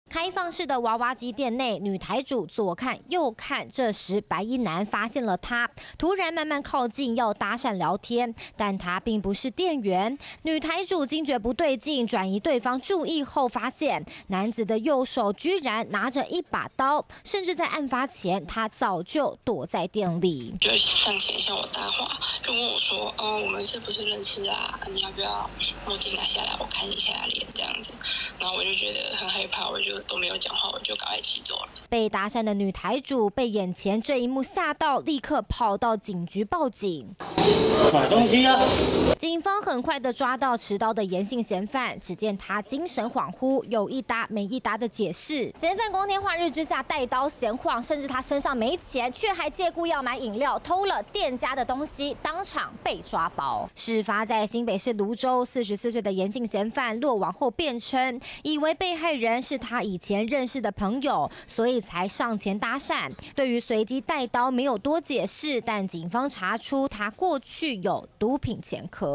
开放式的娃娃机店内，女台主左看右看，这时白衣男发现了她，突然慢慢靠近要搭讪聊天，但他并不是店员。女台主惊觉不对劲，转移对方注意后，发现男子的右手居然拿着一把刀，甚至在案发前他早就躲在店里。 就上前向我搭话，就问我说：“我们是不是认识啊？你要不要墨镜拿下来，我看一下脸这样子。”然后我就觉得很害怕，我就都没有讲话，我就赶快骑走了。 被搭讪的女台主被眼前这一幕吓到，立刻跑到警局报警。 买东西啊！ 警方很快的抓到持刀的严姓嫌犯，只见他精神恍惚，有一搭没一搭的解释。嫌犯光天化日之下带刀闲晃，甚至他身上没钱，却还借故要买饮料，偷了店家的东西，当场被抓包。事发在新北市芦洲，44岁的严姓嫌犯落网后辩称，以为被害人是他以前认识的朋友，所以才上前搭讪。对于随机带刀没有多解释，但警方查出他过去有毒品前科。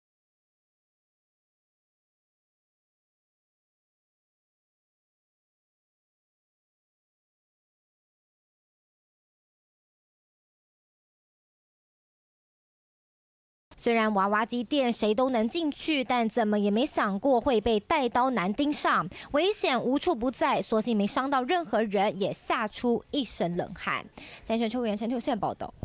虽然娃娃机店谁都能进去，但怎么也没想过会被带刀男盯上，危险无处不在。所幸没伤到任何人，也吓出一身冷汗。三选秋元陈秀宪报道。